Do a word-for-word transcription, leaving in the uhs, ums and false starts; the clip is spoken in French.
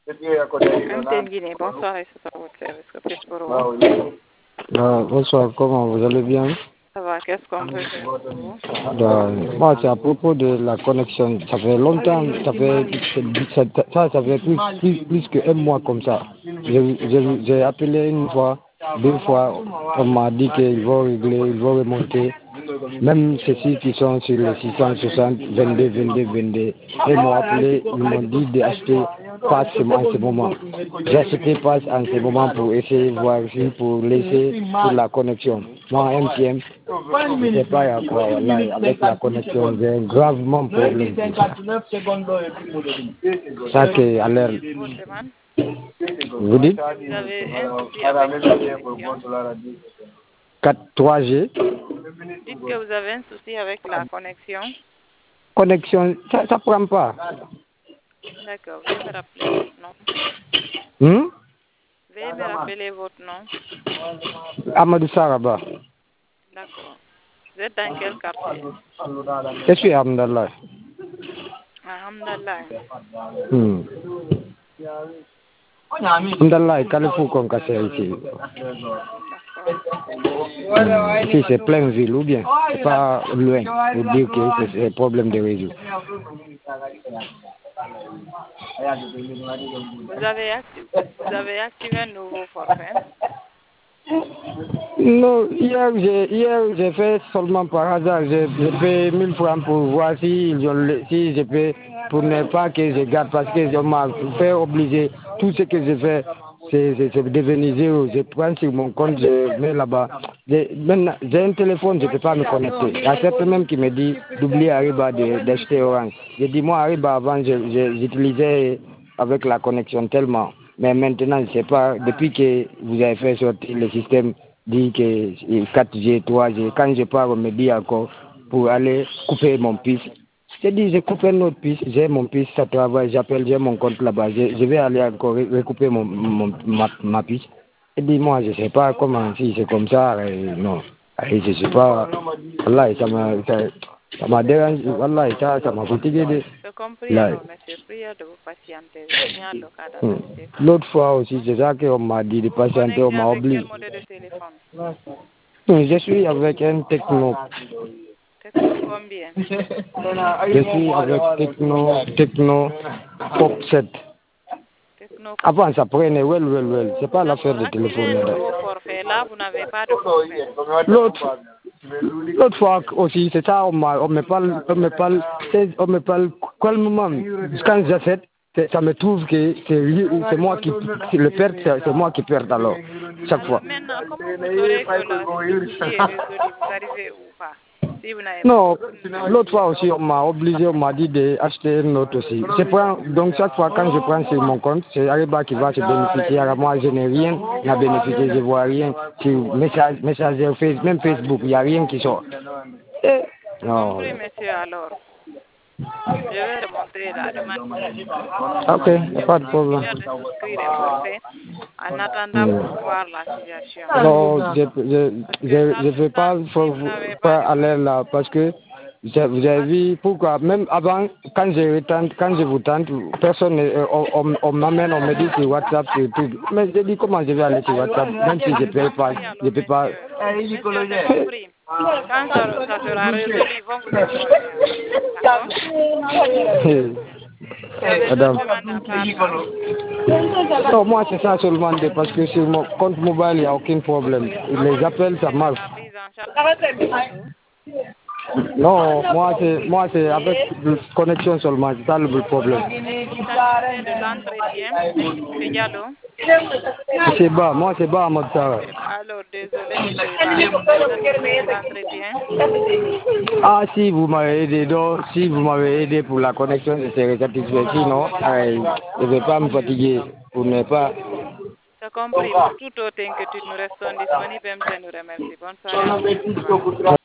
M T N Guinée, bonsoir, et c'est à votre service. Que puis-je pour vous? Ah, bonsoir, comment vous allez bien? Ça va, qu'est-ce qu'on peut faire pour vous? Ah, moi, c'est à propos de la connexion. Ça fait longtemps, ça fait, ça, ça, ça fait plus, plus, plus qu'un mois comme ça. J'ai j'ai- j'ai appelé une fois, deux fois, on m'a dit qu'ils vont régler, ils vont remonter. Même ceux-ci qui sont sur le six cent soixante, vingt-deux, vingt-deux, vingt-deux, ils m'ont appelé, ils m'ont dit d'acheter passe en ce moment. J'ai acheté passe en ce moment pour essayer de voir si pour laisser pour la connexion. Moi, M T N, je ne sais pas à quoi, voilà, avec la connexion, j'ai un gravement problème. Ça qui a l'air. Votre demande? Vous dites Vous avez un souci avec la connexion? quatre trois G. Dites que vous avez un souci avec la connexion. Connexion, ça ne prend pas. D'accord, veuillez me rappeler votre nom. Hmm? Veuillez me rappeler votre nom. Amadou Saraba. D'accord. Vous êtes dans quel quartier? Je suis Hamdallah. Alhamdulillah. Hmm. Hamdallah, Carrefour comme cassé ici. D'accord. Hmm. Ici, c'est plein ville ou bien? C'est pas loin pour dire que c'est un problème de réseau. Vous avez, acti- vous avez activé un nouveau forfait? Non, hier j'ai hier j'ai fait seulement par hasard, j'ai j'ai fait mille francs pour voir si, ils ont le- si je peux, pour ne pas que je garde, parce que je m'a fait obliger, tout ce que je fais, c'est c'est- c'est devenu zéro. Je prends sur mon compte, je mets là-bas. J'ai maintenant, j'ai un téléphone, je ne peux pas me connecter. Il y a certains même qui me dit d'oublier Ariba de- d'acheter Orange. J'ai dit, moi Ariba avant, je- je- j'utilisais avec la connexion tellement. Mais maintenant, je ne sais pas, depuis que vous avez fait sortir le système, dit que quatre G, trois G, quand je pars, on me dit encore pour aller couper mon piste. Je dis, j'ai coupé une autre piste, j'ai mon piste, ça travaille, j'appelle, j'ai mon compte là-bas, je, je vais aller encore recouper mon, mon, ma, ma piste. Je dis, moi, je ne sais pas comment, si c'est comme ça, euh, non. Et je ne sais pas, voilà, ça m'a ça, ça m'a dérangé, voilà, ça ça m'a fatigué. De, J'ai compris là. alors, monsieur. Prière de vous patienter. Vous signale le cas Hmm. d'analyse. L'autre fois aussi, c'est ça qu'on m'a dit de Vous vous patienter, on connectez m'a avec quel obligé. modèle de téléphone? Je suis avec un techno. Techno combien? Je suis avec techno, techno Pop sept. Techno Pop Avant, sept. ça prenait, well, well, well. C'est pas l'affaire D'accord. de Activez un téléphone. nouveau forfait. Là, vous n'avez pas de forfait. L'autre, l'autre fois aussi, c'est ça, on, m'a- on me parle, on me parle, c'est- on me parle calmement. Quand j'achète, c'est- ça me trouve que c'est lui- c'est moi qui, qui le perds, c'est c'est moi qui perds alors, chaque Alors fois. maintenant, comment vous saurez que la- le souci est résolu? Vous arrivez ou pas? Si vous n'avez pas. Non, l'autre fois aussi, on m'a obligé, on m'a dit d'acheter une autre aussi. Je prends, donc chaque fois quand je prends sur mon compte, c'est Ariba qui va se bénéficier. Alors moi, je n'ai rien à bénéficier, je ne vois rien sur message, messager, face, même Facebook, il n'y a rien qui sort. Eh, J'ai non. compris, monsieur, alors. Je vais remontrer la demande. Ok, pas de Vous problème. prière de souscrire un forfait en attendant Hmm. pour voir la situation. Non, je je Parce que je, ça, je veux ça, pas, si faut- vous n'avez pas pas de aller là parce que je- vous avez vu pourquoi même avant quand je tente quand je vous tente personne ne- euh, on, on, on m'amène on me dit sur WhatsApp sur tout mais je dis comment je vais aller sur WhatsApp même si je J'ai paye pas compris je alors, peux pas. monsieur. Monsieur, j'ai compris. Quand ça, ça sera résolu, ils vont vous informer alors. D'accord? Vous avez d'autres Madame. demandes à part là? Non, moi c'est ça seulement de- parce que sur mon compte mobile il n'y a aucun problème. Les appels ça C'est marche. la prise en charge du réseau. Non, moi c'est moi c'est avec la connexion seulement, c'est ça le problème. Êtes-vous satisfait de l'entretien, monsieur Diallo? C'est bas, moi c'est bas à Motsara. Alors, désolé, monsieur Iba. Vous êtes satisfait de l'entretien? Ah si vous m'avez aidé, donc si vous m'avez aidé pour la connexion, je serai satisfait. Sinon, euh, je ne vais pas me fatiguer pour ne pas. J'ai compris. Pour toute autre inquiétude, nous restons disponibles. M T N nous remercie. Bonne soirée à vous. Au revoir.